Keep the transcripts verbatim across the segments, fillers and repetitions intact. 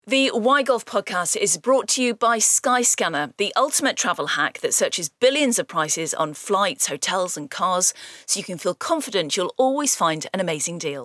The Why Golf podcast is brought to you by Skyscanner, the ultimate travel hack that searches billions of prices on flights, hotels and cars, so you can feel confident you'll always find an amazing deal.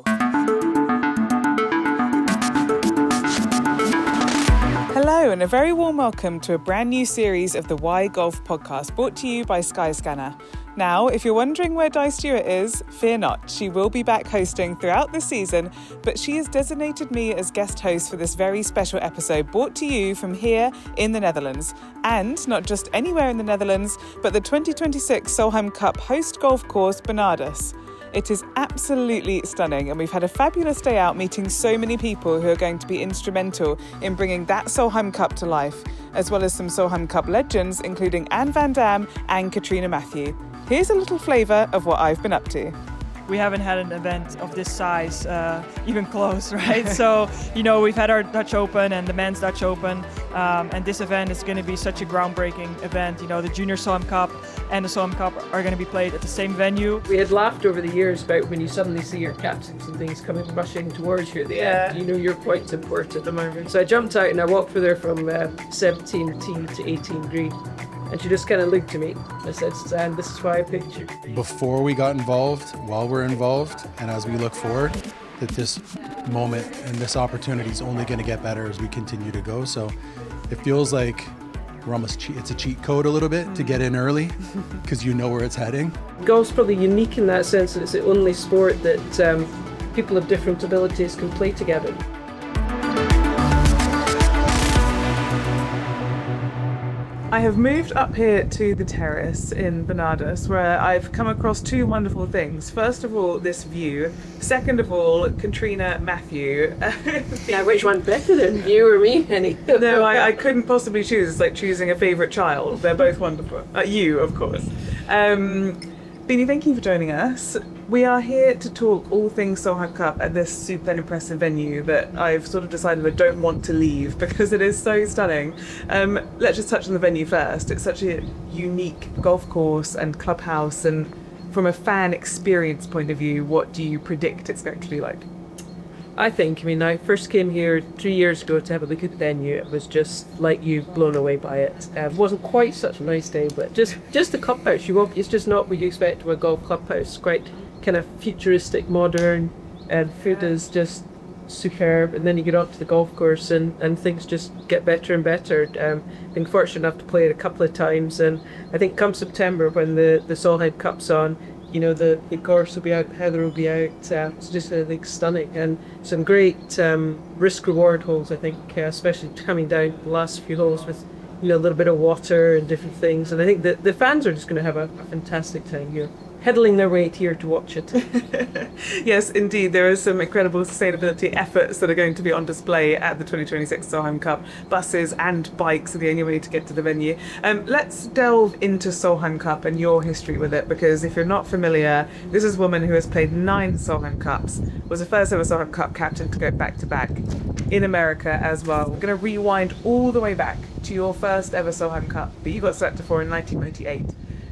Hello and a very warm welcome to a brand new series of the Why Golf podcast brought to you by Skyscanner. Now, if you're wondering where Di Stewart is, fear not. She will be back hosting throughout the season, but she has designated me as guest host for this very special episode brought to you from here in the Netherlands. And not just anywhere in the Netherlands, but the twenty twenty-six Solheim Cup host golf course, Bernardus. It is absolutely stunning, and we've had a fabulous day out meeting so many people who are going to be instrumental in bringing that Solheim Cup to life, as well as some Solheim Cup legends, including Anne van Dam and Katrina Matthew. Here's a little flavour of what I've been up to. We haven't had an event of this size, uh, even close, right? So, you know, we've had our Dutch Open and the men's Dutch Open, um, and this event is going to be such a groundbreaking event. You know, the Junior Solheim Cup and the Solheim Cup are going to be played at the same venue. We had laughed over the years about when you suddenly see your captains and things coming rushing towards you at the Yeah. end. You know you're quite important. So I jumped out and I walked with her from uh, seventeen tee to eighteen green. And she just kind of looked at me. I said, Suzanne, this is why I picked you. Before we got involved, while we're involved, and as we look forward, that this moment and this opportunity is only going to get better as we continue to go. So it feels like we're almost, che- it's a cheat code a little bit to get in early because you know where it's heading. Golf's probably unique in that sense that it's the only sport that um, people of different abilities can play together. I have moved up here to the terrace in Bernardus, where I've come across two wonderful things. First of all, this view. Second of all, Katrina Matthew. Yeah, which one better than you or me, Henny? No, I, I couldn't possibly choose. It's like choosing a favourite child. They're both wonderful. Uh, you, of course. Um, Beanie, thank you for joining us. We are here to talk all things Solheim Cup at this super impressive venue that I've sort of decided I don't want to leave because it is so stunning. Um, let's just touch on the venue first. It's such a unique golf course and clubhouse, and from a fan experience point of view, what do you predict it's going to be like? I think, I mean, I first came here three years ago to have a look at the venue. It was just like you, blown away by it. Uh, it wasn't quite such a nice day, but just just the clubhouse. You won't, it's just not what you expect from a golf clubhouse. Quite kind of futuristic, modern, and food is just superb. And then you get onto the golf course, and, and things just get better and better. Um, been fortunate enough to play it a couple of times, and I think come September when the the Solheim Cup's on, you know, the, the course will be out, Heather will be out. Uh, it's just, I think, stunning. And some great um, risk-reward holes, I think, uh, especially coming down the last few holes with, you know, a little bit of water and different things. And I think that the fans are just going to have a, a fantastic time here, peddling their way here to watch it. Yes, indeed. There are some incredible sustainability efforts that are going to be on display at the twenty twenty-six Solheim Cup. Buses and bikes are the only way to get to the venue. Um, let's delve into Solheim Cup and your history with it, because if you're not familiar, this is a woman who has played nine Solheim Cups, was the first ever Solheim Cup captain to go back to back in America as well. We're going to rewind all the way back to your first ever Solheim Cup that you got selected for in nineteen ninety-eight.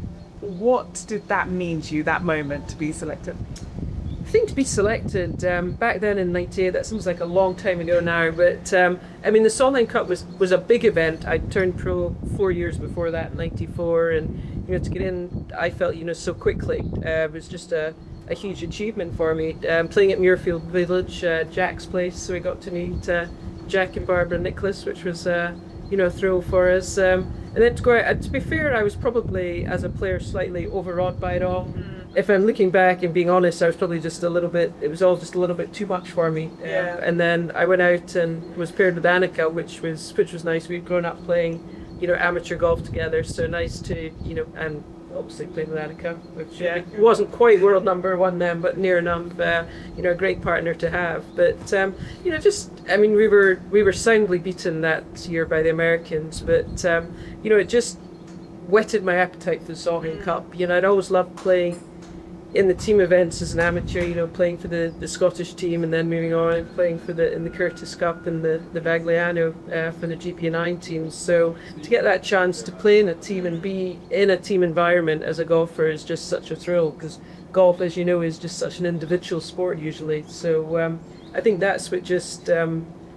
What did that mean to you, that moment, to be selected? I think to be selected um, back then in ninety-eight, that seems like a long time ago now, but um, I mean the Solheim Cup was, was a big event. I turned pro four years before that, in ninety-four, and you know, to get in, I felt, you know, so quickly. Uh, it was just a, a huge achievement for me. Um, playing at Muirfield Village, uh, Jack's place, so we got to meet uh, Jack and Barbara Nicholas, which was uh, you know, a thrill for us. Um, and then to go out, uh, to be fair, I was probably, as a player, slightly overawed by it all. If I'm looking back and being honest, I was probably just a little bit, it was all just a little bit too much for me. Yeah. Um, and then I went out and was paired with Annika, which was which was nice. We'd grown up playing, you know, amateur golf together, so nice to, you know, and obviously playing with Annika, which Yeah. wasn't quite world number one then, but near enough. Uh, you know, a great partner to have. But um, you know, just I mean, we were we were soundly beaten that year by the Americans, but um, you know, it just whetted my appetite for the Solheim Cup. You know, I'd always loved playing in the team events as an amateur, you know, playing for the, the Scottish team and then moving on and playing for the in the Curtis Cup and the, the Vagliano uh, for the G P nine teams. So to get that chance to play in a team and be in a team environment as a golfer is just such a thrill, because golf, as you know, is just such an individual sport usually. So um, I think that's what just um,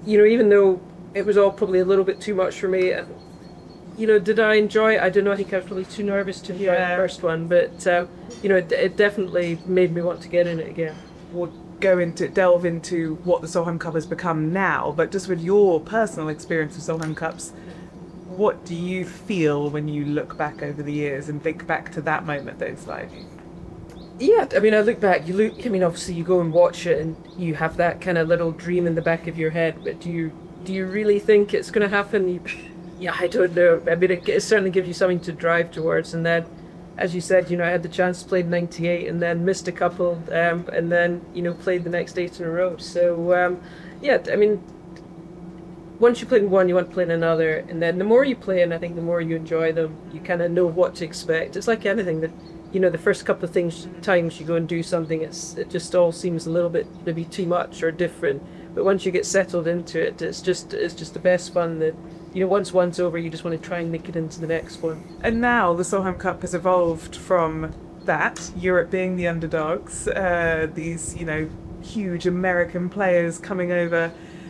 you know, even though it was all probably a little bit too much for me, and you know, did I enjoy it? I don't know. I think I was probably too nervous to enjoy Yeah. the first one, but uh, you know, it, it definitely made me want to get in it again. We'll go into delve into what the Solheim Cup has become now, but just with your personal experience with Solheim Cups, what do you feel when you look back over the years and think back to that moment that it's like? Yeah, I mean, I look back, you look, I mean, obviously you go and watch it and you have that kind of little dream in the back of your head, but do you do you really think it's going to happen? You, yeah, I don't know. I mean, it, it certainly gives you something to drive towards. And then, as you said, you know, I had the chance to play in ninety-eight and then missed a couple, um, and then, you know, played the next eight in a row. So, um, yeah, I mean, once you play in one, you want to play in another. And then the more you play, and I think the more you enjoy them, you kind of know what to expect. It's like anything that, you know, the first couple of things, times you go and do something, it's it just all seems a little bit maybe too much or different. But once you get settled into it, it's just it's just the best fun that, you know, once one's over, you just want to try and make it into the next one. And now the Solheim Cup has evolved from that, Europe being the underdogs, uh, these, you know, huge American players coming over,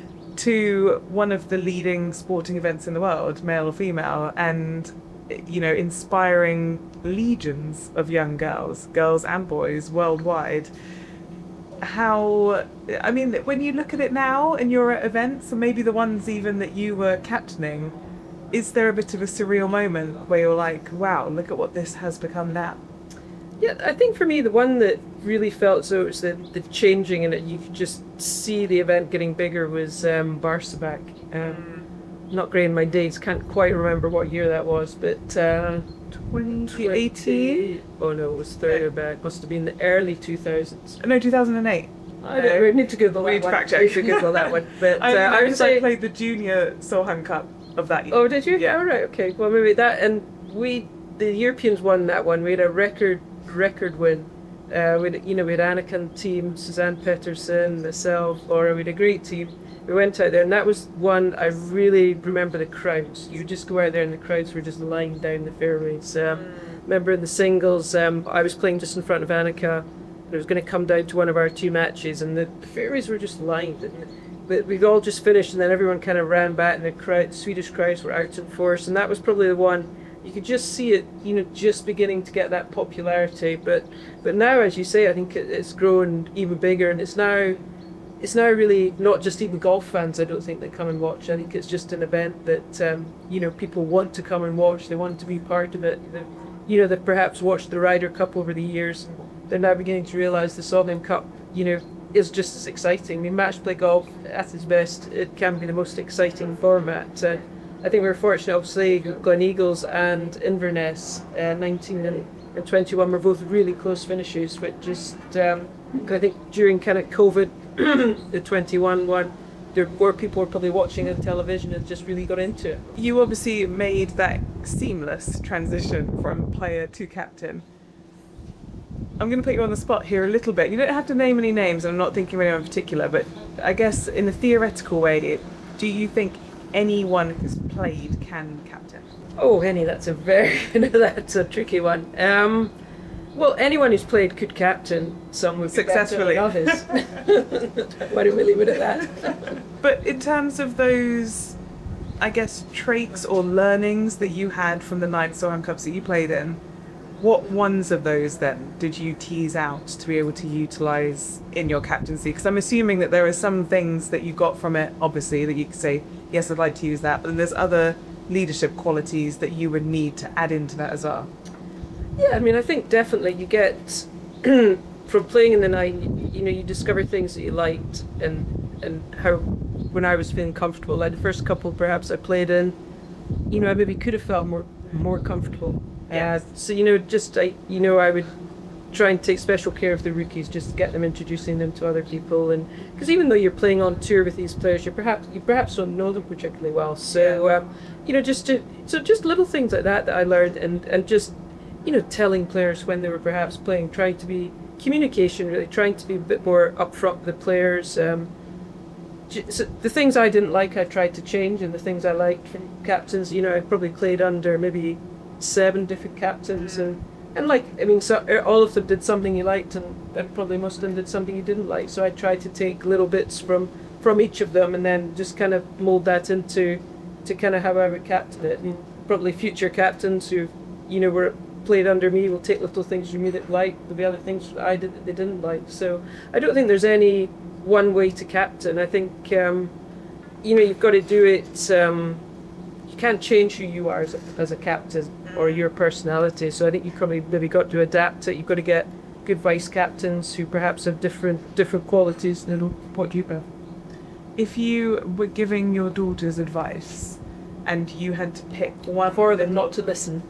to one of the leading sporting events in the world, male or female, and, you know, inspiring legions of young girls, girls and boys worldwide. How, I mean, when you look at it now and you're at events, and maybe the ones even that you were captaining, is there a bit of a surreal moment where you're like, wow, look at what this has become now? Yeah, I think for me, the one that really felt so it was the, the changing in it, you could just see the event getting bigger, was um, Barsebak. Um, not great in my dates, can't quite remember what year that was, but uh, twenty eighteen? Oh no, it was further back. Must have been the early two thousands. No, two thousand eight. I don't, we need to Google We that need to one. fact check. We should Google that one. But uh, I, I I, would say. I played the junior Solheim Cup of that year. Oh, did you? Yeah. Oh, right. Okay. Well, maybe that. And we, the Europeans, won that one. We had a record record win. Uh, we had, you know, we had Anakin team, Suzanne Pettersson, myself, Laura. We had a great team. We went out there, and that was one I really remember. The crowds. You just go out there, and the crowds were just lying down the fairways. Um, mm. Remember in the singles, um, I was playing just in front of Annika. It was going to come down to one of our two matches, and the fairways were just lined. And we we'd all just finished, and then everyone kind of ran back, and the crowd, Swedish crowds were out in force, and that was probably the one. You could just see it, you know, just beginning to get that popularity. But but now, as you say, I think it, it's grown even bigger, and it's now it's now really not just even golf fans, I don't think, that come and watch. I think it's just an event that um, you know, people want to come and watch. They want to be part of it. They, you know, they've perhaps watched the Ryder Cup over the years. They're now beginning to realise the Solheim Cup, you know, is just as exciting. I mean, match play golf at its best, it can be the most exciting format. Uh, I think we were fortunate, obviously, Gleneagles and Inverness, uh, nineteen and twenty-one, were both really close finishes, which just, um, I think during kind of COVID, the twenty-one one, there were people were probably watching on television and just really got into it. You obviously made that seamless transition from player to captain. I'm going to put you on the spot here a little bit. You don't have to name any names, I'm not thinking of anyone in particular, but I guess in a theoretical way, do you think anyone who's played can captain? Oh, Henny, that's a very, that's a tricky one. Um, well, anyone who's played could captain. Some would be Successfully. better than others. Why don't we leave it at that? But in terms of those, I guess, traits or learnings that you had from the nine Solheim Cups that you played in, what ones of those then did you tease out to be able to utilise in your captaincy? Because I'm assuming that there are some things that you got from it, obviously, that you could say, yes, I'd like to use that, but then there's other leadership qualities that you would need to add into that as well. Yeah, I mean, I think definitely you get, from playing in the nine, you, you know, you discover things that you liked, and and how, when I was feeling comfortable, like the first couple perhaps I played in, you know, I maybe could have felt more more comfortable. Yes. Uh, so, you know, just, I, you know, I would try and take special care of the rookies, just to get them introducing them to other people. And because even though you're playing on tour with these players, you perhaps you perhaps don't know them particularly well. So, um, you know, just to, so just little things like that that I learned, and, and just, you know, telling players when they were perhaps playing, trying to be, communication really, trying to be a bit more upfront with the players. Um, so the things I didn't like, I tried to change, and the things I liked from captains, you know, I probably played under maybe seven different captains, and and like, I mean, so all of them did something you liked, and, and probably most of them did something you didn't like. So I tried to take little bits from from each of them, and then just kind of mould that into to kind of how I would captain it. And probably future captains who, you know, were played under me will take little things from me that like, there'll be other things I did that they didn't like. So I don't think there's any one way to captain. I think, um, you know, you've got to do it. Um, you can't change who you are as a, as a captain or your personality. So I think you've probably maybe got to adapt it. You've got to get good vice captains who perhaps have different different qualities than what you have. If you were giving your daughters advice and you had to pick one For them not to listen.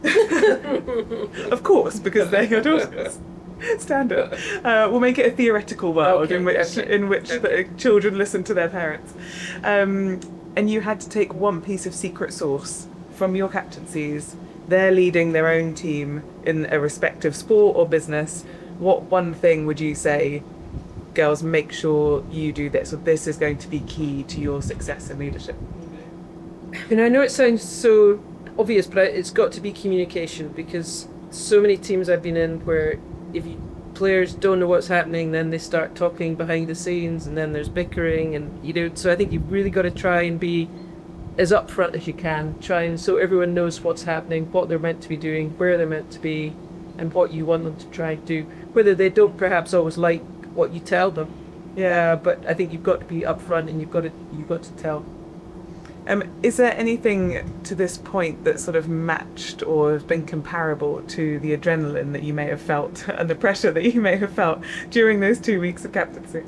of course, because they're your daughters. Standard. Uh, we'll make it a theoretical world Okay, in which okay, in which okay. the children listen to their parents. Um, and you had to take one piece of secret sauce from your captaincies. They're leading their own team in a respective sport or business. What one thing would you say, girls, make sure you do this, or this is going to be key to your success in leadership? And I know it sounds so obvious, but it's got to be communication, because so many teams I've been in where if you, players don't know what's happening, then they start talking behind the scenes, and then there's bickering, and you know. So I think you've really got to try and be as upfront as you can. Try and so everyone knows what's happening, what they're meant to be doing, where they're meant to be, and what you want them to try and do. Whether they don't perhaps always like what you tell them, yeah. But I think you've got to be upfront, and you've got to you've got to tell. Um, is there anything to this point that sort of matched or has been comparable to the adrenaline that you may have felt and the pressure that you may have felt during those two weeks of captaincy?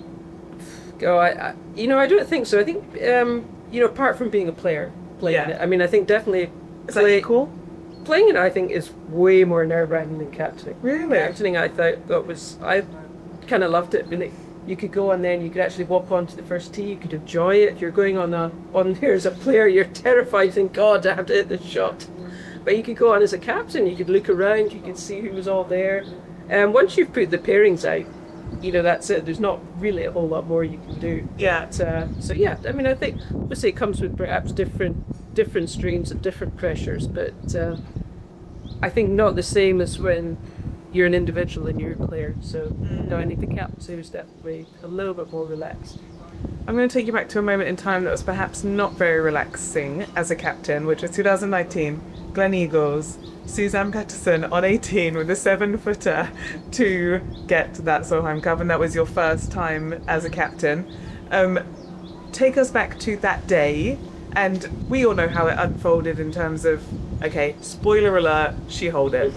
Oh, I, I you know, I don't think so. I think, um, you know, apart from being a player, playing Yeah. it, I mean, I think definitely Is play, that cool? playing it, I think, is way more nerve-wracking than captaining. Really? Captaining, I thought, thought was, I kind of loved it. Really. You could go and then you could actually walk onto the first tee, you could enjoy it. If you're going on a, on there as a player, you're terrified, think, God, I have to hit this shot. But you could go on as a captain, you could look around, you could see who was all there. And once you've put the pairings out, you know, that's it. There's not really a whole lot more you can do. Yeah. But, uh, so yeah, I mean, I think, obviously it comes with perhaps different, different streams and different pressures, but uh, I think not the same as when you're an individual and you're a player. So no, I think the captaincy was definitely a little bit more relaxed. I'm going to take you back to a moment in time that was perhaps not very relaxing as a captain, which was two thousand nineteen, Glen Eagles, Suzanne Pettersson on eighteen with a seven footer to get that Solheim Cup, and that was your first time as a captain. Um, take us back to that day, and we all know how it unfolded in terms of, okay, spoiler alert, she hold it.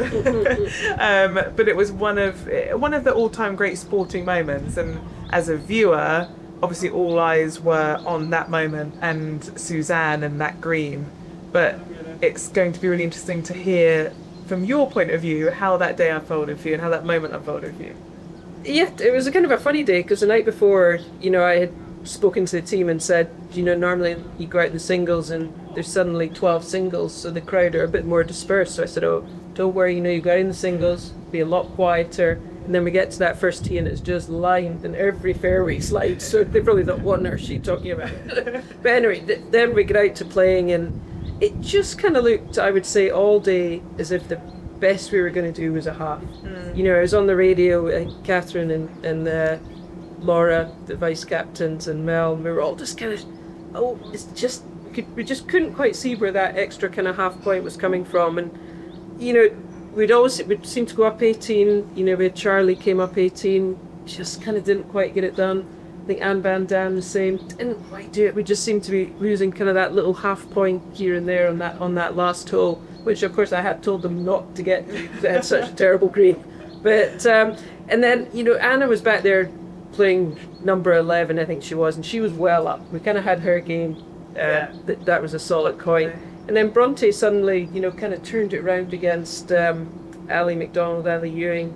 um, but it was one of one of the all-time great sporting moments, and as a viewer, obviously all eyes were on that moment and Suzanne and that green. But it's going to be really interesting to hear from your point of view how that day unfolded for you and how that moment unfolded for you. Yeah, it was a kind of a funny day, because the night before, you know, I had spoken to the team and said, you know, normally you go out in the singles and there's suddenly twelve singles, so the crowd are a bit more dispersed. So I said, oh, don't worry, you know, you go out in the singles, be a lot quieter. And then we get to that first tee and it's just lined and every fairway's lined. So they probably thought, what on earth is she talking about? But anyway, th- then we get out to playing, and it just kind of looked, I would say, all day as if the best we were going to do was a half. Mm. You know, I was on the radio, uh, Catherine and, and uh, Laura, the vice captains, and Mel, and we were all just kind of, oh, it's just, we, could, we just couldn't quite see where that extra kind of half point was coming from. And, you know, we'd always, we'd seem to go up eighteen, you know, we had Charlie came up eighteen, just kind of didn't quite get it done. I think Anne Van Dam the same, didn't quite do it. We just seemed to be losing kind of that little half point here and there on that on that last hole, which of course I had told them not to get to. They had such a terrible green. But, um, and then, you know, Anna was back there playing number eleven, I think she was, and she was well up. We kind of had her game. Uh, yeah. th- that was a solid coin. And then Bronte suddenly, you know, kind of turned it around against um, Ali McDonald, Ali Ewing.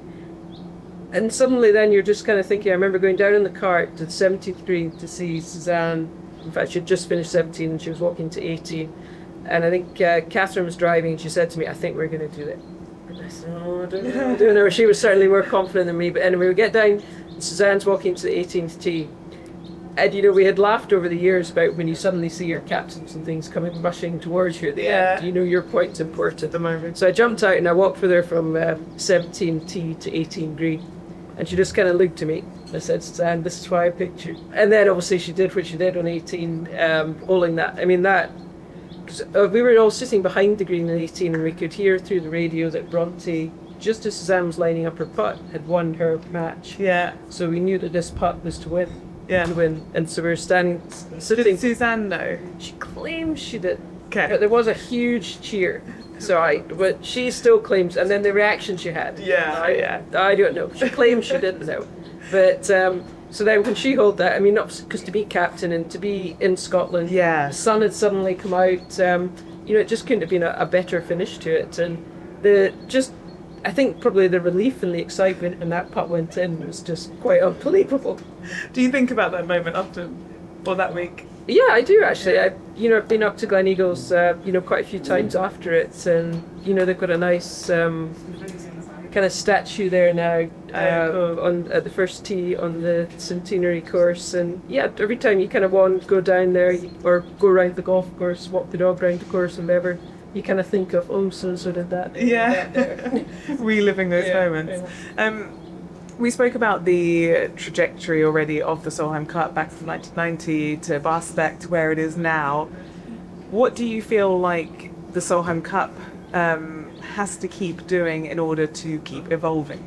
And suddenly then you're just kind of thinking, I remember going down in the cart to seventy-three to see Suzanne. In fact, she had just finished seventeen and she was walking to eighteen. And I think uh, Catherine was driving and she said to me, I think we're going to do it. And I said, oh, I don't know, I don't know. She was certainly more confident than me. But anyway, we get down, Suzanne's walking to the eighteenth tee. And, you know, we had laughed over the years about when you suddenly see your captains and things coming rushing towards you at the Yeah. end. You know, your point's important at the moment. So I jumped out and I walked with her from uh, seventeen tee to eighteen green. And she just kind of looked at me. I said, Suzanne, this is why I picked you. And then obviously she did what she did on eighteen, um, bowling that. I mean, that, uh, we were all sitting behind the green at eighteen, and we could hear through the radio that Bronte, just as Suzanne was lining up her putt, had won her match. Yeah. So we knew that this putt was to win. Yeah. To win. And so we were standing, sitting. Did Suzanne know? She claims she did. Okay. But there was a huge cheer. So I, but she still claims, and then the reaction she had. Yeah, I, yeah. I don't know. She claims she didn't know. But, um, so then when she held that, I mean, because to be captain and to be in Scotland, Yeah. the sun had suddenly come out, um, you know, it just couldn't have been a, a better finish to it. And the, just, I think probably the relief and the excitement when that putt went in was just quite unbelievable. Do you think about that moment often, or that week? Yeah, I do actually. I, you know, I've been up to Glen Eagles, uh, you know, quite a few times after it, and you know, they've got a nice um, kind of statue there now uh, Oh, cool. on at the first tee on the centenary course, and yeah, every time you kind of want to go down there or go around the golf course, walk the dog around the course, and whatever, you kind of think of, oh, so and so did that. Yeah. Reliving those Yeah, moments. Um, we spoke about the trajectory already of the Solheim Cup back from nineteen ninety to Bastek to where it is now. What do you feel like the Solheim Cup um, has to keep doing in order to keep evolving?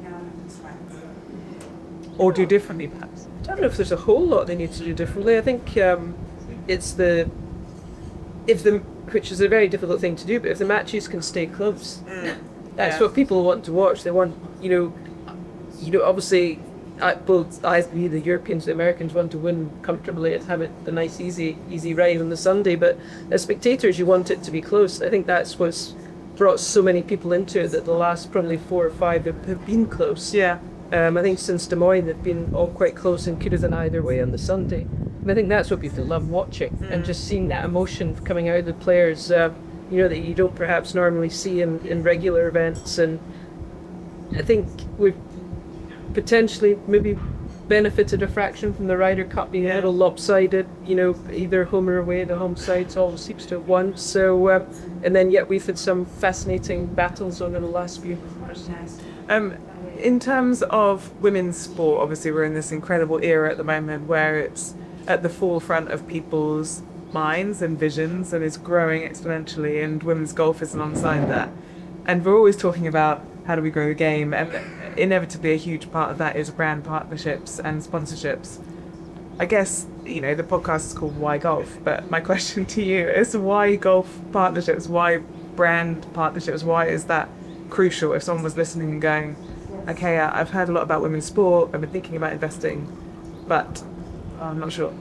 Or do differently, perhaps? I don't know if there's a whole lot they need to do differently. I think um, it's the if the which is a very difficult thing to do, but if the matches can stay close, Mm. that's Yeah. what people want to watch. They want, you know, you know, obviously, I, both I, we, the Europeans, the Americans want to win comfortably and have it a nice, easy, easy ride on the Sunday. But as spectators, you want it to be close. I think that's what's brought so many people into it. That the last probably four or five have, have been close. Yeah. Um, I think since Des Moines, they've been all quite close and could have gone either way on the Sunday. And I think that's what people love watching, and just seeing that emotion coming out of the players, uh, you know, that you don't perhaps normally see in, in regular events. And I think we've potentially maybe benefited a fraction from the Ryder Cup being a little lopsided, you know, either home or away. The home sides always seems to have won. So, uh, and then yet we've had some fascinating battles over the last few. Um, in terms of women's sport, obviously we're in this incredible era at the moment where it's at the forefront of people's minds and visions and is growing exponentially, and women's golf is alongside that. And we're always talking about how do we grow the game, and inevitably a huge part of that is brand partnerships and sponsorships. I guess, you know, the podcast is called Why Golf, but my question to you is why golf partnerships, why brand partnerships, why is that crucial if someone was listening and going, okay, I've heard a lot about women's sport, I've been thinking about investing, but I'm not sure.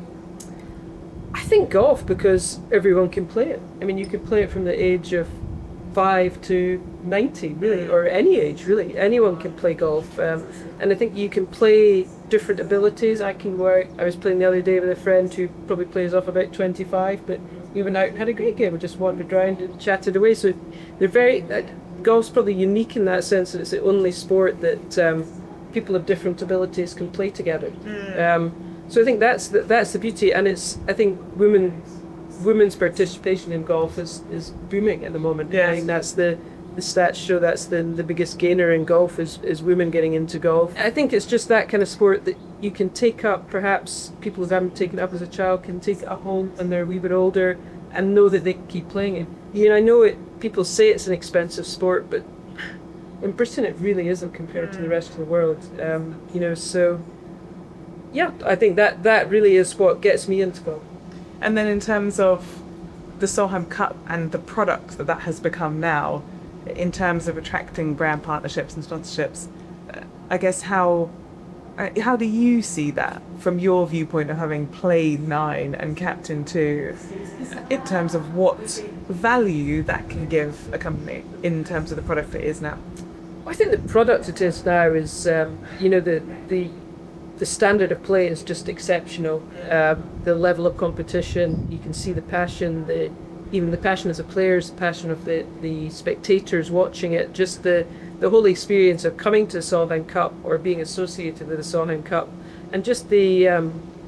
I think golf, because everyone can play it. I mean, you can play it from the age of five to ninety, really, or any age, really. Anyone can play golf. Um, and I think you can play different abilities. I can work, I was playing the other day with a friend who probably plays off about twenty-five, but we went out and had a great game. We just wandered around and chatted away. So they're very, uh, golf's probably unique in that sense that it's the only sport that um, people of different abilities can play together. Um, so I think that's the, that's the beauty, and it's, I think women women's participation in golf is, is booming at the moment. Yes. I think that's the the stats show that's the the biggest gainer in golf is, is women getting into golf. I think it's just that kind of sport that you can take up, perhaps people who haven't taken it up as a child can take it at home when they're a wee bit older and know that they can keep playing it. You know, I know it. People say it's an expensive sport, but in Britain it really isn't compared to the rest of the world. Um, you know, so yeah, I think that that really is what gets me into golf. And then in terms of the Solheim Cup and the product that that has become now, in terms of attracting brand partnerships and sponsorships, uh, I guess how uh, how do you see that from your viewpoint of having played nine and captain two, in terms of what value that can give a company in terms of the product that it is now? I think the product it is now is, um, you know, the the the standard of play is just exceptional. Um, the level of competition, you can see the passion, the even the passion as a players, the passion of the, the spectators watching it, just the, the whole experience of coming to the Solheim Cup or being associated with the Solheim Cup, and just the um,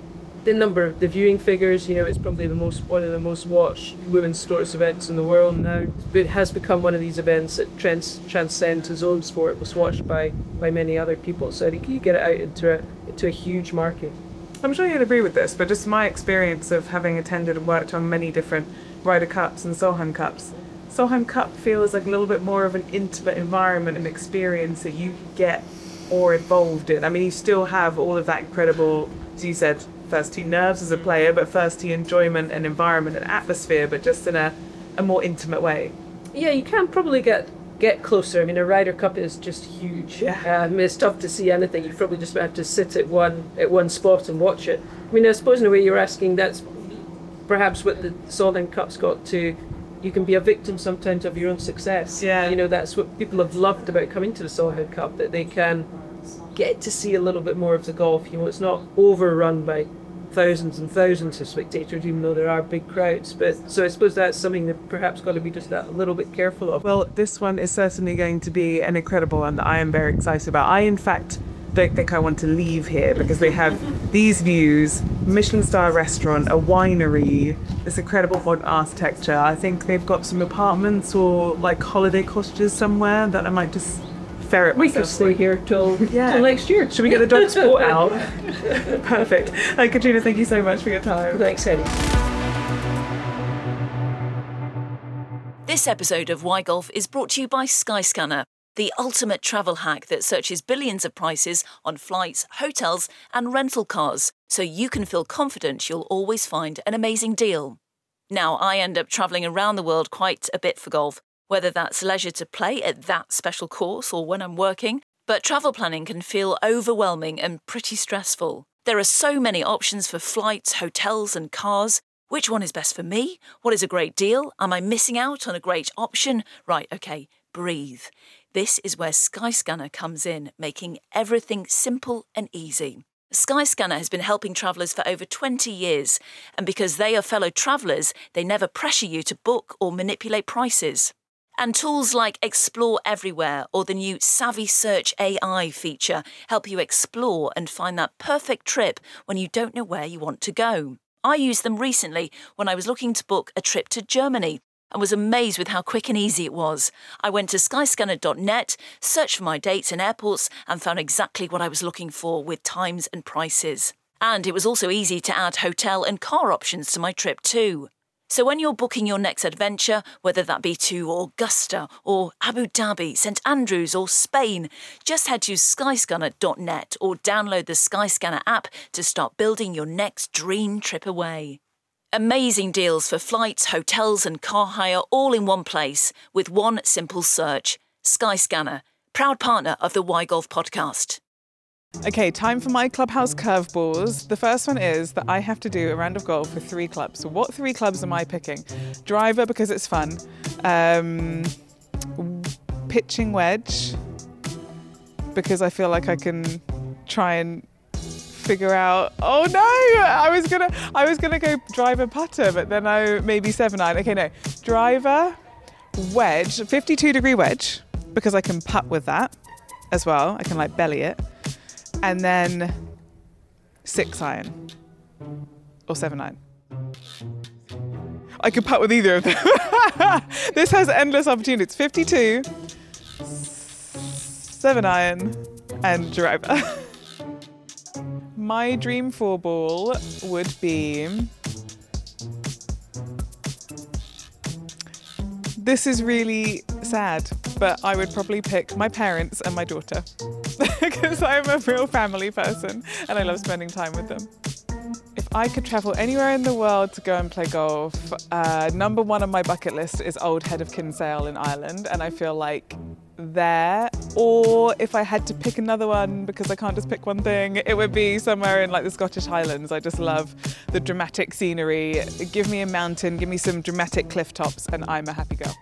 the number of the viewing figures, you know, it's probably the most one of the most watched women's sports events in the world now. It has become one of these events that trans, transcends its own sport. It was watched by, by many other people. So I think you get it out into a, into a huge market. I'm sure you'd agree with this, but just my experience of having attended and worked on many different Ryder Cups and Solheim Cups, Solheim Cup feels like a little bit more of an intimate environment and experience that you get more involved in. I mean, you still have all of that incredible, as you said, first tee nerves as a player, but first tee enjoyment and environment and atmosphere, but just in a, a more intimate way. Yeah, you can probably get get closer. I mean, a Ryder Cup is just huge. Yeah. Uh, I mean, it's tough to see anything. You probably just have to sit at one at one spot and watch it. I mean, I suppose in a way you're asking, that's perhaps what the Solheim Cup's got to. You can be a victim sometimes of your own success. Yeah. You know, that's what people have loved about coming to the Solheim Cup, that they can get to see a little bit more of the golf. You know, it's not overrun by thousands and thousands of spectators, even though there are big crowds. But so I suppose that's something that perhaps got to be just a little bit careful of. Well, this one is certainly going to be an incredible one that I am very excited about. I, in fact, don't think I want to leave here because they have these views, Michelin star restaurant, a winery, this incredible modern architecture. I think they've got some apartments or like holiday cottages somewhere that I might just ferret We could myself stay through. here till, Yeah. till next year. Should we get the dog sport out? Perfect. Uh, Katrina, thank you so much for your time. Thanks, Eddie. This episode of Why Golf is brought to you by Skyscanner, the ultimate travel hack that searches billions of prices on flights, hotels, and rental cars, so you can feel confident you'll always find an amazing deal. Now, I end up travelling around the world quite a bit for golf, whether that's leisure to play at that special course or when I'm working, but travel planning can feel overwhelming and pretty stressful. There are so many options for flights, hotels, and cars. Which one is best for me? What is a great deal? Am I missing out on a great option? Right, okay, breathe. This is where Skyscanner comes in, making everything simple and easy. Skyscanner has been helping travellers for over twenty years, and because they are fellow travellers, they never pressure you to book or manipulate prices. And tools like Explore Everywhere or the new Savvy Search A I feature help you explore and find that perfect trip when you don't know where you want to go. I used them recently when I was looking to book a trip to Germany and was amazed with how quick and easy it was. I went to skyscanner dot net, searched for my dates and airports, and found exactly what I was looking for with times and prices. And it was also easy to add hotel and car options to my trip too. So when you're booking your next adventure, whether that be to Augusta or Abu Dhabi, Saint Andrews or Spain, just head to skyscanner dot net or download the Skyscanner app to start building your next dream trip away. Amazing deals for flights, hotels and car hire all in one place with one simple search. Skyscanner, proud partner of the Why Golf podcast. Okay, time for my clubhouse curveballs. The first one is that I have to do a round of golf with three clubs. So what three clubs am I picking? Driver, because it's fun. Um, pitching wedge, because I feel like I can try and figure out. Oh no! I was gonna, I was gonna go driver putter, but then I maybe seven iron. Okay, no, driver, wedge, fifty-two degree wedge, because I can putt with that as well. I can like belly it. And then six iron or seven iron. I could putt with either of them. This has endless opportunities. fifty-two, seven iron, and driver. My dream four ball would be. This is really sad, but I would probably pick my parents and my daughter. Because I'm a real family person and I love spending time with them. If I could travel anywhere in the world to go and play golf, uh, number one on my bucket list is Old Head of Kinsale in Ireland, and I feel like there. Or if I had to pick another one, because I can't just pick one thing, it would be somewhere in like the Scottish Highlands. I just love the dramatic scenery. Give me a mountain, give me some dramatic cliff tops, and I'm a happy girl.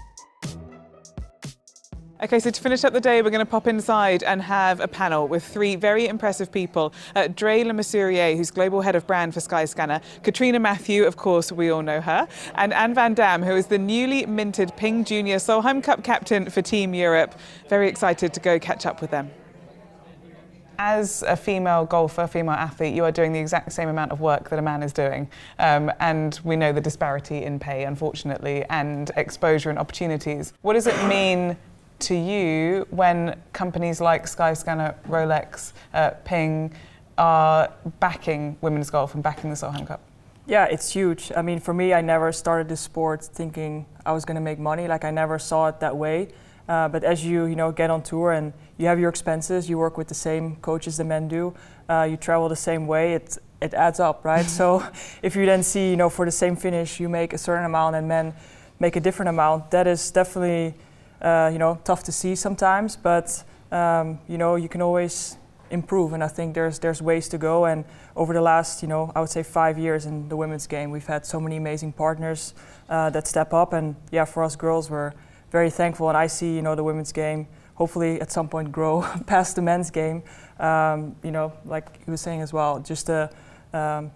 Okay, so to finish up the day, we're going to pop inside and have a panel with three very impressive people. Uh, Dre Lemessurier, who's Global Head of Brand for Skyscanner, Katrina Matthew, of course, we all know her, and Anne Van Dam, who is the newly minted Ping Junior Solheim Cup captain for Team Europe. Very excited to go catch up with them. as a female golfer, female athlete, you are doing the exact same amount of work that a man is doing. Um, and we know the disparity in pay, unfortunately, and exposure and opportunities. What does it mean to you when companies like Skyscanner, Rolex, uh, Ping are backing women's golf and backing the Solheim Cup? Yeah, it's huge. I mean, for me, I never started this sport thinking I was going to make money. Like, I never saw it that way. Uh, but as you, you know, get on tour and you have your expenses, you work with the same coaches the men do, uh, you travel the same way, it it adds up, right? So if you then see, you know, for the same finish, you make a certain amount and men make a different amount, that is definitely, uh, you know, tough to see sometimes. But, um, you know, you can always improve. And I think there's there's ways to go. And over the last, you know, I would say five years in the women's game, we've had so many amazing partners uh, that step up. And yeah, for us girls, we're very thankful, and I see, you know, the women's game hopefully at some point grow past the men's game. Um, you know, like he was saying as well, just the um,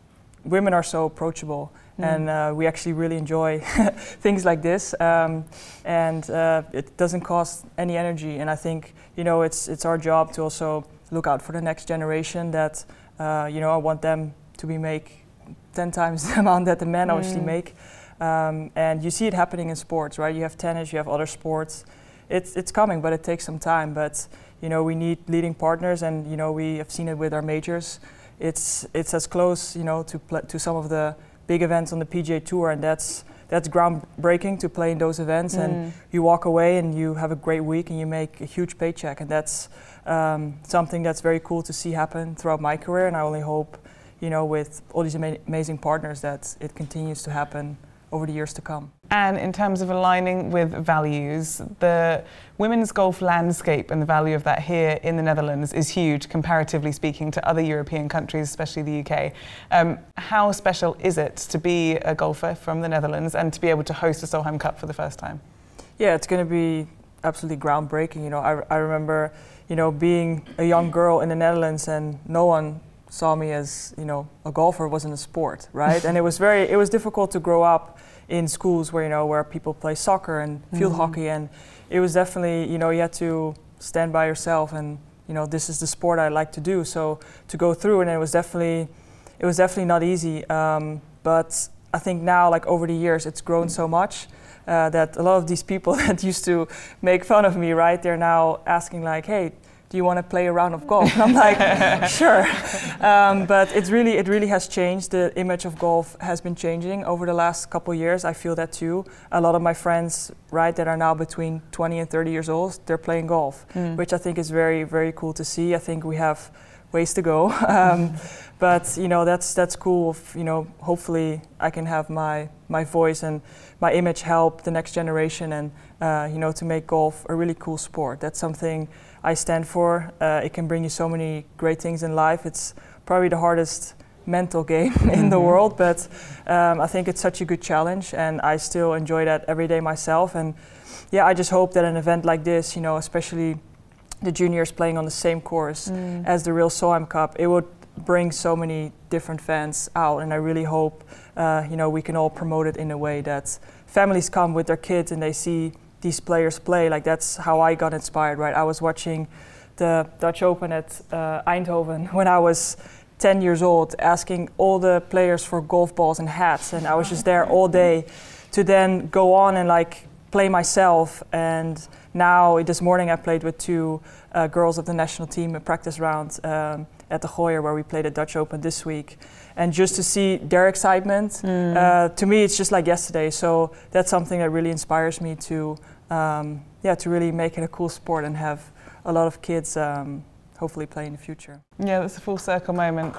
women are so approachable, mm. and uh, we actually really enjoy things like this, um, and uh, it doesn't cost any energy. And I think, you know, it's it's our job to also look out for the next generation. That uh, you know, I want them to be make ten times the amount that the men mm. obviously make. Um, and you see it happening in sports, right? You have tennis, you have other sports. It's it's coming, but it takes some time. But you know, we need leading partners, and you know, we have seen it with our majors. It's it's as close, you know, to pl- to some of the big events on the P G A Tour, and that's that's groundbreaking to play in those events. Mm. And you walk away and you have a great week, and you make a huge paycheck, and that's um, something that's very cool to see happen throughout my career. And I only hope, you know, with all these ama- amazing partners, that it continues to happen over the years to come. And in terms of aligning with values, the women's golf landscape and the value of that here in the Netherlands is huge, comparatively speaking, to other European countries, especially the U K. Um, how special is it to be a golfer from the Netherlands and to be able to host a Solheim Cup for the first time? Yeah, it's going to be absolutely groundbreaking. You know, I, I remember, you know, being a young girl in the Netherlands, and no one saw me as, you know, a golfer. Wasn't a sport, right? And it was very, it was difficult to grow up in schools where, you know, where people play soccer and field mm-hmm. hockey, and it was definitely, you know, you had to stand by yourself, and you know, this is the sport I like to do. So to go through, and it was definitely, it was definitely not easy. Um, but I think now, like over the years, it's grown so much uh, that a lot of these people that used to make fun of me, right? They're now asking like, hey, do you want to play a round of golf? And I'm like, sure. Um, but it's really, it really has changed. The image of golf has been changing over the last couple of years. I feel that too. A lot of my friends, right, that are now between twenty and thirty years old, they're playing golf, mm. which I think is very, very cool to see. I think we have ways to go. um, but, you know, that's that's cool. If, you know, hopefully I can have my, my voice and my image help the next generation, and, uh, you know, to make golf a really cool sport. That's something I stand for. Uh, it can bring you so many great things in life. It's probably the hardest mental game in mm-hmm. the world, but um, I think it's such a good challenge, and I still enjoy that every day myself. And yeah, I just hope that an event like this, you know, especially the juniors playing on the same course mm. as the real Solheim Cup, it would bring so many different fans out. And I really hope, uh, you know, we can all promote it in a way that families come with their kids and they see these players play. Like, that's how I got inspired, right? I was watching the Dutch Open at uh, Eindhoven when I was ten years old, asking all the players for golf balls and hats, and I was just there all day to then go on and like play myself. And now this morning I played with two uh, girls of the national team, a practice round um, at the Gooier, where we played at Dutch Open this week. And just to see their excitement, mm. uh, to me it's just like yesterday. So that's something that really inspires me to Um, yeah, to really make it a cool sport and have a lot of kids um, hopefully play in the future. Yeah, that's a full circle moment.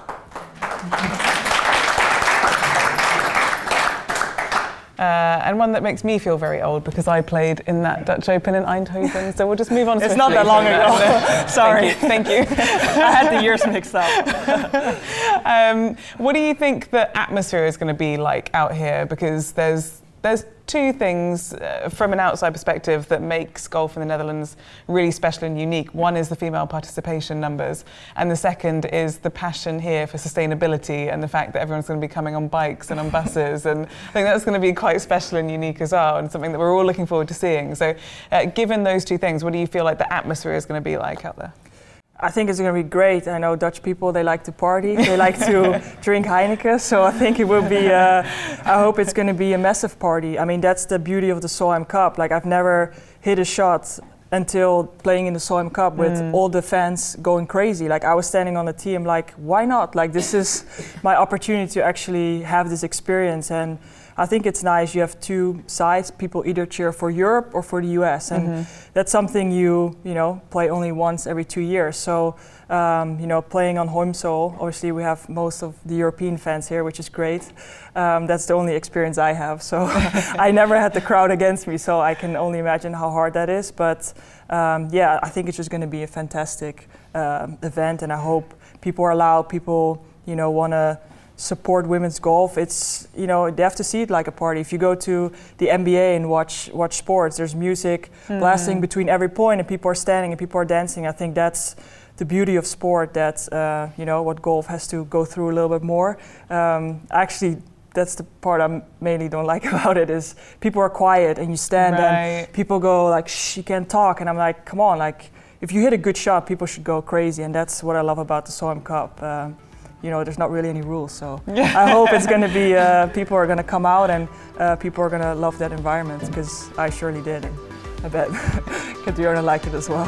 Uh, and one that makes me feel very old, because I played in that Dutch Open in Eindhoven. So we'll just move on. It's not that long ago. Sorry. Thank you. Thank you. I had the years mixed up. um, what do you think the atmosphere is going to be like out here? Because there's There's two things uh, from an outside perspective that makes golf in the Netherlands really special and unique. One is the female participation numbers, and the second is the passion here for sustainability and the fact that everyone's going to be coming on bikes and on buses. And I think that's going to be quite special and unique as well, and something that we're all looking forward to seeing. So uh, given those two things, what do you feel like the atmosphere is going to be like out there? I think it's going to be great. I know Dutch people, they like to party, they like to drink Heineken, so I think it will be, uh, I hope it's going to be a massive party. I mean, that's the beauty of the Solheim Cup. Like, I've never hit a shot until playing in the Solheim Cup with mm. all the fans going crazy. Like, I was standing on the tee, I'm like, why not? Like, this is my opportunity to actually have this experience. And I think it's nice. You have two sides. People either cheer for Europe or for the U S, and mm-hmm. that's something you you know play only once every two years. So um, you know, playing on Heumsol, obviously we have most of the European fans here, which is great. Um, that's the only experience I have. So I never had the crowd against me, so I can only imagine how hard that is. But um, yeah, I think it's just going to be a fantastic uh, event, and I hope people are allowed. People you know want to support women's golf. It's, you know, they have to see it like a party. If you go to the N B A and watch watch sports, there's music mm. blasting between every point, and people are standing and people are dancing. I think that's the beauty of sport, that uh, you know, what golf has to go through a little bit more. Um, actually, that's the part I mainly don't like about it, is people are quiet and you stand right. and people go like, shh, you can't talk. And I'm like, come on, like, if you hit a good shot, people should go crazy. And that's what I love about the Solheim Cup. Uh, You know, there's not really any rules, so I hope it's going to be, uh, people are going to come out and uh, people are going to love that environment, because I surely did, and I bet Catriona liked it as well.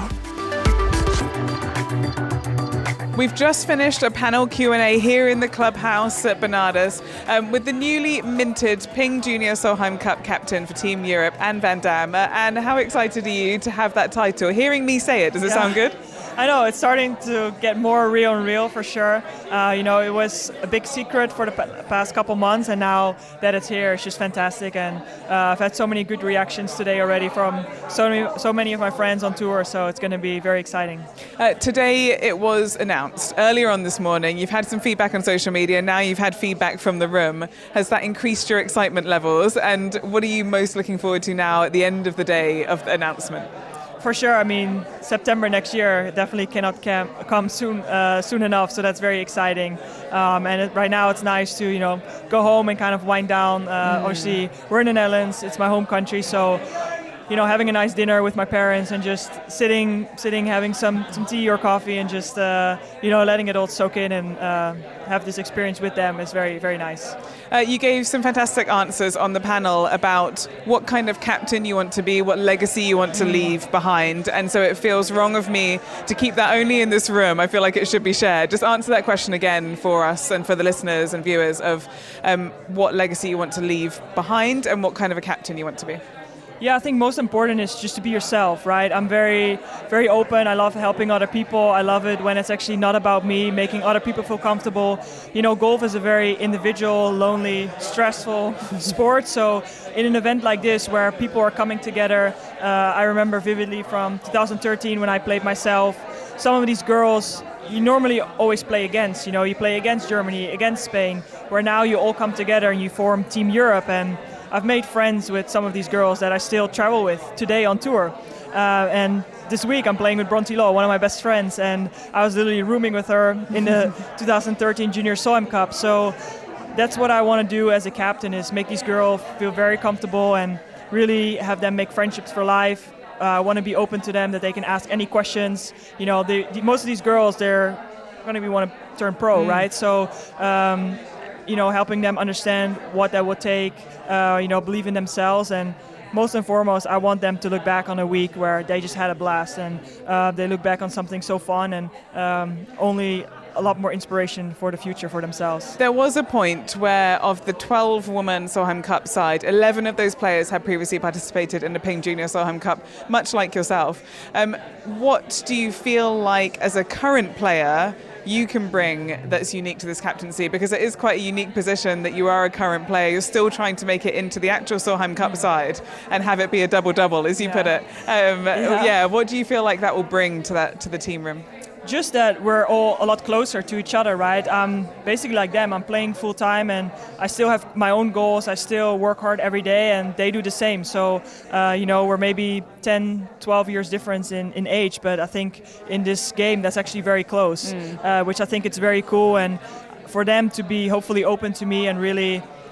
We've just finished a panel Q and A here in the clubhouse at Bernardus um, with the newly minted Ping Junior Solheim Cup captain for Team Europe, Anne van Damme. And how excited are you to have that title? Hearing me say it, does it yeah. sound good? I know, it's starting to get more real and real for sure. Uh, you know, it was a big secret for the p- past couple months, and now that it's here, it's just fantastic. And uh, I've had so many good reactions today already from so many, so many of my friends on tour, so it's going to be very exciting. Uh, today it was announced. Earlier on this morning, you've had some feedback on social media, now you've had feedback from the room. Has that increased your excitement levels? And what are you most looking forward to now at the end of the day of the announcement? For sure, I mean, September next year definitely cannot cam- come soon uh, soon enough, so that's very exciting. Um, and it, right now it's nice to, you know, go home and kind of wind down. Uh, mm. Obviously, we're in the Netherlands, it's my home country, so, you know, having a nice dinner with my parents and just sitting, sitting, having some, some tea or coffee and just, uh, you know, letting it all soak in and uh, have this experience with them is very, very nice. Uh, you gave some fantastic answers on the panel about what kind of captain you want to be, what legacy you want to leave behind, and so it feels wrong of me to keep that only in this room. I feel like it should be shared. Just answer that question again for us and for the listeners and viewers of um, what legacy you want to leave behind and what kind of a captain you want to be. Yeah, I think most important is just to be yourself, right? I'm very, very open. I love helping other people. I love it when it's actually not about me, making other people feel comfortable. You know, golf is a very individual, lonely, stressful sport. So in an event like this where people are coming together, uh, I remember vividly from two thousand thirteen when I played myself, some of these girls you normally always play against. You know, you play against Germany, against Spain, where now you all come together and you form Team Europe. And I've made friends with some of these girls that I still travel with today on tour. Uh, and this week I'm playing with Bronte Law, one of my best friends, and I was literally rooming with her in the two thousand thirteen Junior Solheim Cup. So that's what I want to do as a captain, is make these girls feel very comfortable and really have them make friendships for life. I uh, want to be open to them, that they can ask any questions. You know, they, the, most of these girls, they're going to be want to turn pro, mm. right? So, um, you know, helping them understand what that would take, uh, you know, believe in themselves. And most and foremost, I want them to look back on a week where they just had a blast, and uh, they look back on something so fun, and um, only a lot more inspiration for the future for themselves. There was a point where of the twelve women Solheim Cup side, eleven of those players had previously participated in the Ping Junior Solheim Cup, much like yourself. Um, what do you feel like as a current player you can bring that's unique to this captaincy? Because it is quite a unique position that you are a current player. You're still trying to make it into the actual Solheim Cup side and have it be a double-double, as you yeah. put it. Um, yeah. yeah, what do you feel like that will bring to that to the team room? Just that we're all a lot closer to each other, right? I'm basically like them. I'm playing full time, and I still have my own goals. I still work hard every day, and they do the same. So, uh, you know, we're maybe ten, twelve years difference in, in age, but I think in this game that's actually very close, mm. uh, which I think it's very cool. And for them to be hopefully open to me and really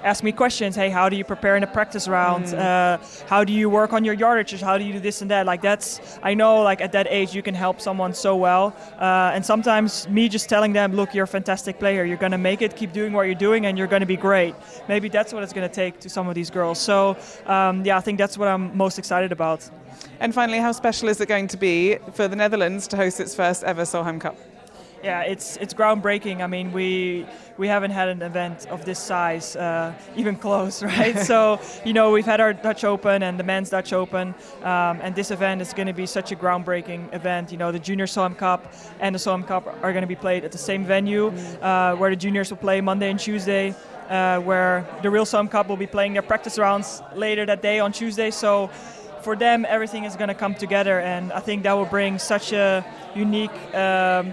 ask me questions. Hey, how do you prepare in a practice round? Mm. Uh, how do you work on your yardages? How do you do this and that? Like that's, I know like at that age you can help someone so well. Uh, and sometimes me just telling them, look, you're a fantastic player. You're going to make it. Keep doing what you're doing and you're going to be great. Maybe that's what it's going to take to some of these girls. So um, yeah, I think that's what I'm most excited about. And finally, how special is it going to be for the Netherlands to host its first ever Solheim Cup? Yeah, it's it's groundbreaking. I mean, we we haven't had an event of this size, uh, even close, right? So, you know, we've had our Dutch Open and the men's Dutch Open, um, and this event is going to be such a groundbreaking event. You know, the Junior Solheim Cup and the Solheim Cup are going to be played at the same venue, uh, where the juniors will play Monday and Tuesday, uh, where the real Solheim Cup will be playing their practice rounds later that day on Tuesday. So for them, everything is going to come together, and I think that will bring such a unique um,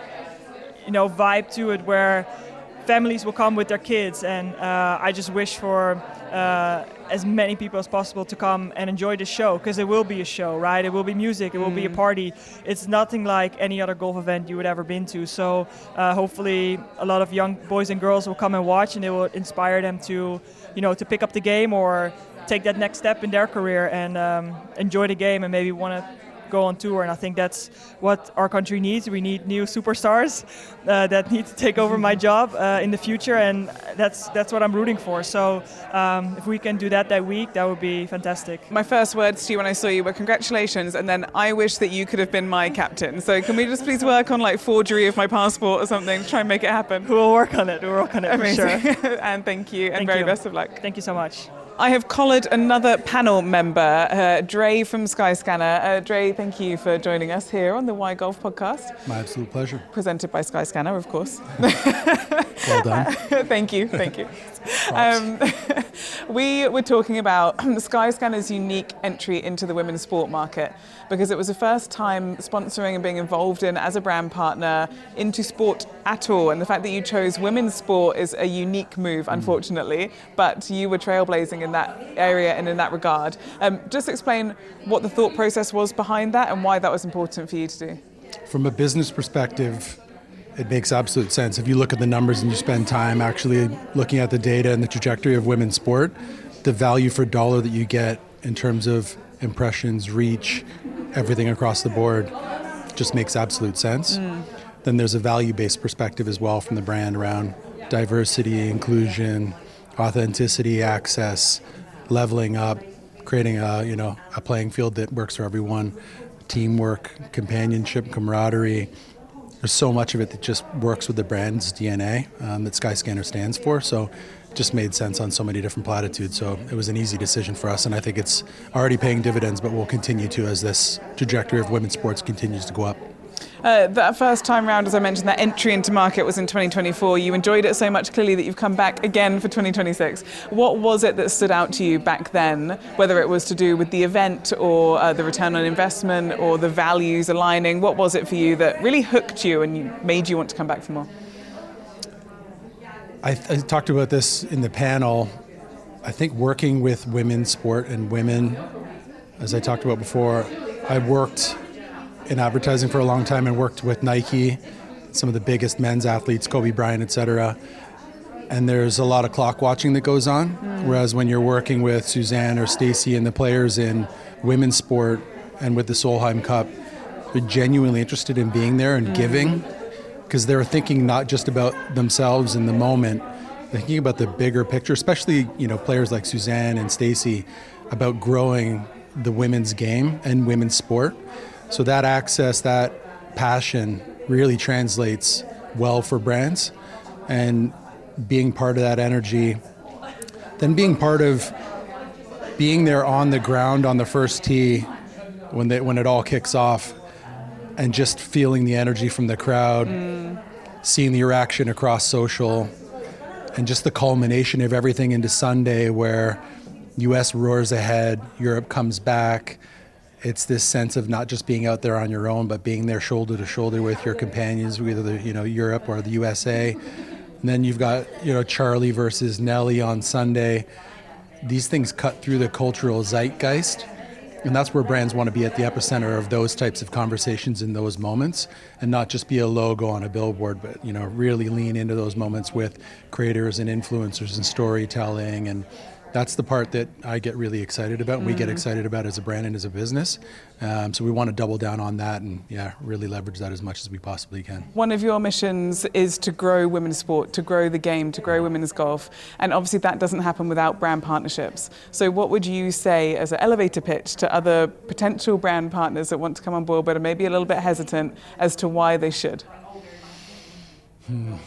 you know, vibe to it where families will come with their kids, and uh, I just wish for uh, as many people as possible to come and enjoy the show, because it will be a show, right? It will be music, it will mm. be a party. It's nothing like any other golf event you would ever been to. So uh, hopefully a lot of young boys and girls will come and watch, and it will inspire them to, you know, to pick up the game or take that next step in their career and um, enjoy the game and maybe want to go on tour. And I think that's what our country needs. We need new superstars uh, that need to take over my job uh, in the future, and that's that's what I'm rooting for. So um, if we can do that that week, that would be fantastic. My first words to you when I saw you were congratulations, and then I wish that you could have been my captain. So can we just please work on like forgery of my passport or something to try and make it happen? We'll work on it. We'll work on it. Amazing. For sure. And thank you, and thank very you. best of luck. Thank you so much. I have collared another panel member, uh, Dre from Skyscanner. Uh, Dre, thank you for joining us here on the Why Golf podcast. My absolute pleasure. Presented by Skyscanner, of course. Well done. Thank you, thank you. Um, we were talking about Skyscanner's unique entry into the women's sport market, because it was the first time sponsoring and being involved in as a brand partner into sport at all. And the fact that you chose women's sport is a unique move, unfortunately, mm. but you were trailblazing in that area and in that regard. Um, just explain what the thought process was behind that and why that was important for you to do. From a business perspective, it makes absolute sense. If you look at the numbers and you spend time actually looking at the data and the trajectory of women's sport, the value for dollar that you get in terms of impressions, reach, everything across the board just makes absolute sense. Mm. Then there's a value-based perspective as well from the brand around diversity, inclusion, authenticity, access, leveling up, creating a, you know, a playing field that works for everyone, teamwork, companionship, camaraderie. There's so much of it that just works with the brand's D N A um, that Skyscanner stands for. So it just made sense on so many different platitudes. So it was an easy decision for us, and I think it's already paying dividends, but will continue to as this trajectory of women's sports continues to go up. Uh, that first time round, as I mentioned, that entry into market was in twenty twenty-four. You enjoyed it so much clearly that you've come back again for twenty twenty-six. What was it that stood out to you back then, whether it was to do with the event or uh, the return on investment or the values aligning? What was it for you that really hooked you and made you want to come back for more? I, I talked about this in the panel. I think working with women's sport and women, as I talked about before, I worked in advertising for a long time and worked with Nike, some of the biggest men's athletes, Kobe Bryant, et cetera. And there's a lot of clock watching that goes on. Mm. Whereas when you're working with Suzanne or Stacy and the players in women's sport and with the Solheim Cup, they're genuinely interested in being there and mm. giving, because they're thinking not just about themselves in the moment, they're thinking about the bigger picture, especially, you know, players like Suzanne and Stacy, about growing the women's game and women's sport. So that access, that passion really translates well for brands, and being part of that energy, then being part of being there on the ground on the first tee when they, when it all kicks off, and just feeling the energy from the crowd, mm. seeing the reaction across social, and just the culmination of everything into Sunday where U S roars ahead, Europe comes back. It's this sense of not just being out there on your own, but being there shoulder to shoulder with your companions, whether the, you know, Europe or the U S A. And then you've got, you know, Charlie versus Nelly on Sunday. These things cut through the cultural zeitgeist And that's where brands want to be at the epicenter of those types of conversations in those moments, and not just be a logo on a billboard, but, you know, really lean into those moments with creators and influencers and storytelling. And that's the part that I get really excited about, and mm. we get excited about as a brand and as a business. Um, so we want to double down on that and, yeah, really leverage that as much as we possibly can. One of your missions is to grow women's sport, to grow the game, to grow women's golf. And obviously that doesn't happen without brand partnerships. So what would you say as an elevator pitch to other potential brand partners that want to come on board but are maybe a little bit hesitant as to why they should? Hmm.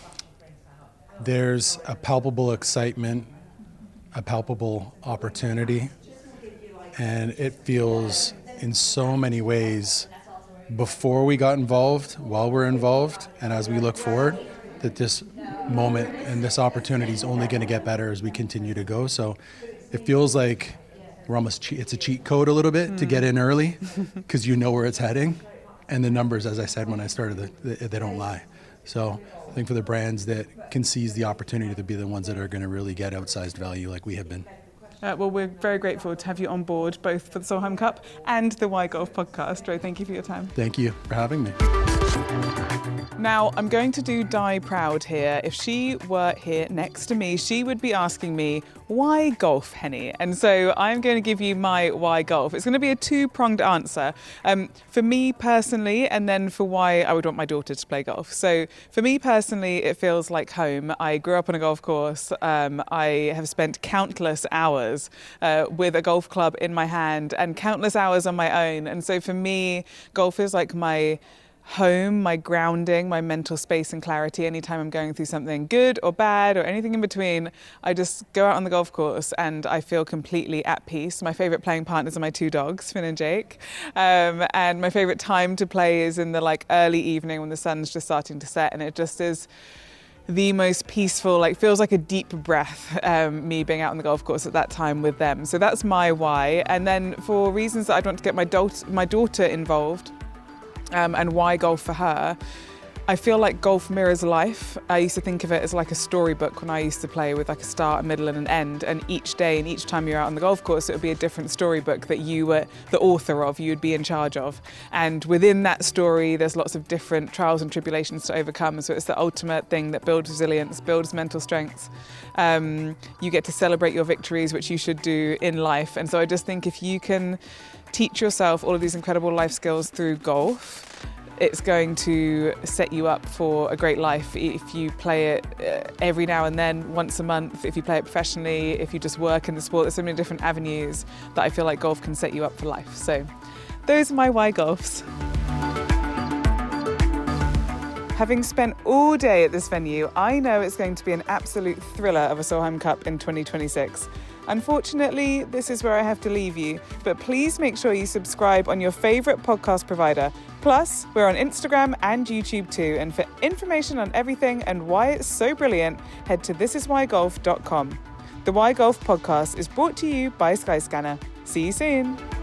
There's a palpable excitement, a palpable opportunity, and it feels in so many ways before we got involved, while we're involved, and as we look forward, that this moment and this opportunity is only going to get better as we continue to go. So it feels like we're almost che- it's a cheat code a little bit mm. to get in early, because you know where it's heading, and the numbers, as I said when I started, they, they don't lie. So I think for the brands that can seize the opportunity to be the ones that are going to really get outsized value like we have been. Uh, well, we're very grateful to have you on board, both for the Solheim Cup and the Y Golf podcast. Ray, thank you for your time. Thank you for having me. Now, I'm going to do Di proud here. If she were here next to me, she would be asking me, why golf, Henny? And so I'm going to give you my why golf. It's going to be a two-pronged answer. Um, for me personally, and then for why I would want my daughter to play golf. So for me personally, it feels like home. I grew up on a golf course. Um, I have spent countless hours uh, with a golf club in my hand and countless hours on my own. And so for me, golf is like my home, my grounding, my mental space and clarity. Anytime I'm going through something good or bad or anything in between, I just go out on the golf course and I feel completely at peace. My favourite playing partners are my two dogs, Finn and Jake. Um, and my favourite time to play is in the like early evening when the sun's just starting to set, and it just is the most peaceful, like feels like a deep breath, um, me being out on the golf course at that time with them. So that's my why. And then for reasons that I'd want to get my, da- my daughter involved, Um, and why golf for her, I feel like golf mirrors life. I used to think of it as like a storybook when I used to play, with like a start, a middle and an end, and each day and each time you're out on the golf course it would be a different storybook that you were the author of, you would be in charge of, and within that story there's lots of different trials and tribulations to overcome. So it's the ultimate thing that builds resilience, builds mental strength. Um, you get to celebrate your victories, which you should do in life. And so I just think if you can teach yourself all of these incredible life skills through golf, it's going to set you up for a great life if you play it uh, every now and then, once a month, if you play it professionally, if you just work in the sport. There's so many different avenues that I feel like golf can set you up for life. So those are my why golfs. Having spent all day at this venue, I know it's going to be an absolute thriller of a Solheim Cup in twenty twenty-six. Unfortunately, this is where I have to leave you, but please make sure you subscribe on your favourite podcast provider. Plus, we're on Instagram and YouTube too, and for information on everything and why it's so brilliant, head to this is why golf dot com. The Y Golf podcast is brought to you by Skyscanner. See you soon.